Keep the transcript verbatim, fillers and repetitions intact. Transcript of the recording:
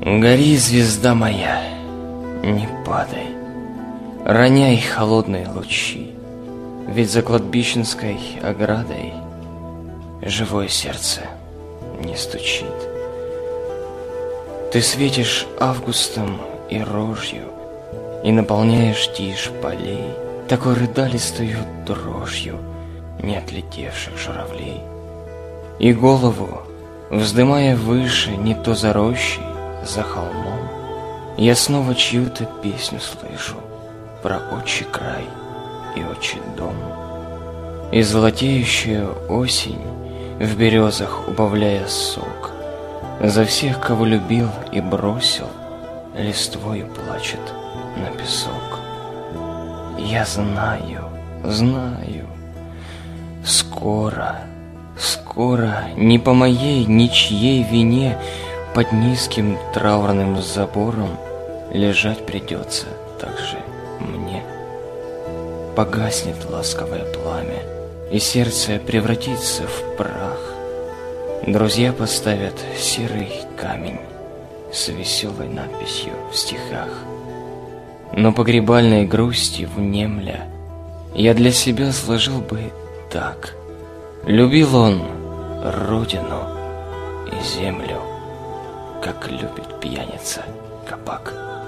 Гори, звезда моя, не падай, роняй холодные лучи, ведь за кладбищенской оградой живое сердце не стучит. Ты светишь августом и рожью, и наполняешь тишь полей такой рыдалистою дрожью не отлетевших журавлей. И голову, вздымая выше, не то за рощей, за холмом, я снова чью-то песню слышу про отчий край и отчий дом. И золотеющая осень в березах, убавляя сок, за всех, кого любил и бросил, листвою плачет на песок. Я знаю, знаю, скоро, скоро, не по моей ничьей вине, под низким траурным забором лежать придется также мне. Погаснет ласковое пламя, и сердце превратится в прах. Друзья поставят серый камень с веселой надписью в стихах. Но погребальной грусти внемля я для себя сложил бы так: любил он родину и землю, как любит пьяница кабак.